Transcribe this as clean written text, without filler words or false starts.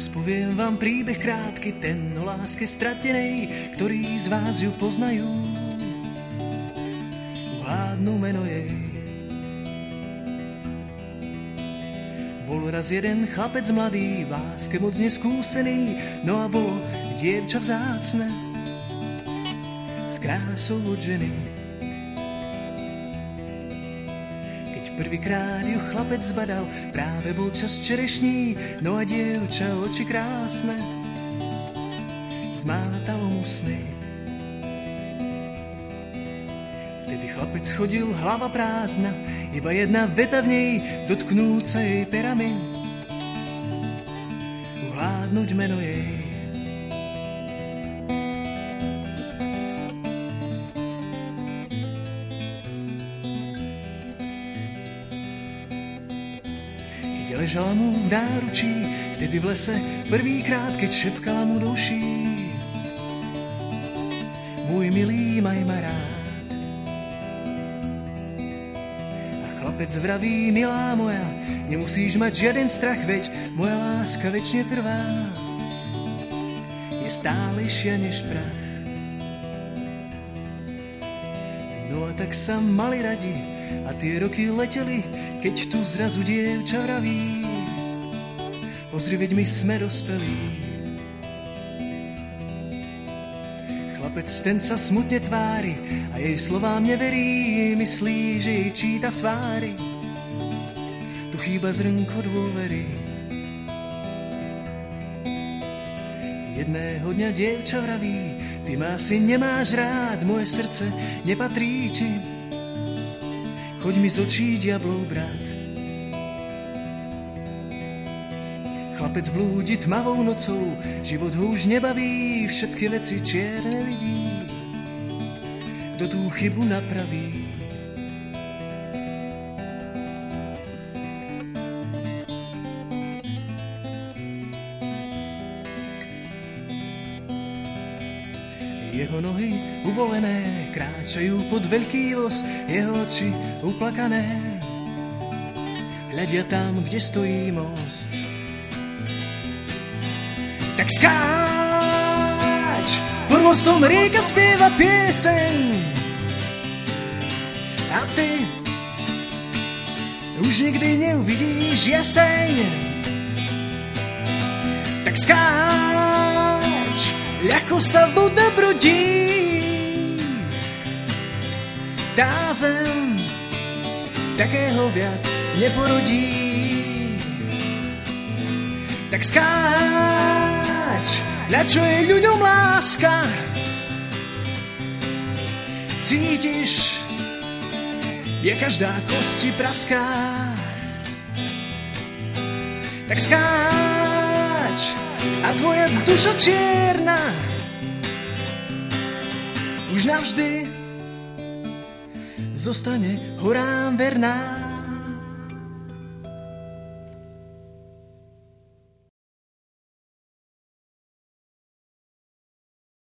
Rozpoviem vám príbeh krátky, ten o láske stratenej, ktorí z vás ju poznajú, uhádnu meno jej. Bol raz jeden chlapec mladý, v láske moc neskúsený, no a bolo dievča vzácne, s krásou od ženy. Prvýkrát ju chlapec zbadal, práve bol čas čerešní, no a dievča oči krásne zmátalo mu sny. Vtedy chlapec chodil hlava prázdna, iba jedna veta v nej, dotknúca jej perami, uhádnuť meno jej. Ležala mu v náručí, vtedy v lese prvýkrát, keď šepkala mu do uší: môj milý, maj ma rád. A chlapec vraví: milá moja, nemusíš mať žiaden strach, veď moja láska večne trvá, je stálejšia než prach. No a tak sa mali radi a tie roky leteli, keď tu zrazu dievča vraví: pozri, veď my sme dospelí. Chlapec ten sa smutne tvári a jej slovám neverí, myslí, že jej číta v tvári, tu chýba zrnko dôvery. Jedného dňa dievča vraví: ty ma asi nemáš rád, moje srdce nepatrí ti, choď mi z očí diablov brat. Chlapec blúdi tmavou nocou, život ho už nebaví, všetky veci čierne vidí, kto tú chybu napraví. Jeho nohy ubolené kráčajú pod veľký voz, jeho oči uplakané hľadia tam, kde stojí most. Tak skáč, pod mostom rieka spieva pieseň a ty už nikdy neuvidíš jeseň. Tak skáč, ľako sa voda brodí, tá zem takého viac neporodí. Tak skáč, na čo je ľuďom láska, cítiš, je každá kosti praská. Tak skáč, a tvoja duša čierna už navždy zostane horám verná.